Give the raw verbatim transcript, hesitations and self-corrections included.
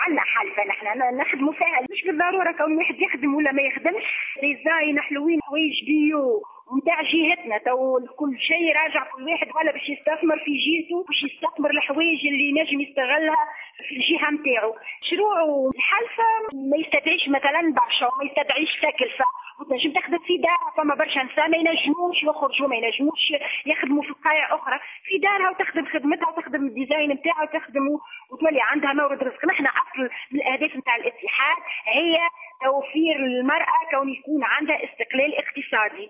عندنا حلفة نحن نخدموا فيها، مش بالضرورة كون واحد يخدم ولا ما يخدمش. ديزاين حلوين، حوايج بيو ومتاع جهتنا. تو كل شيء راجع، كل واحد ولا باش يستثمر في جهته، باش يستثمر الحوايج اللي نجم يستغلها في الجهة متاعو. شروع الحلفة ما يستدعيش مثلا برشا وما يستدعيش تكلفة، وتنجم تخدم في دارها. فما برشا نساء ما ينجموش يخرجوا، ما ينجموش يخدموا في قايع أخرى، في دارها وتخدم خدمتها وتخدم الديزاين نتاعها وتخدم وتولي عندها مورد رزق. نحن أصل من الأهداف نتاع الاتحاد هي توفير المرأة كون يكون عندها استقلال اقتصادي.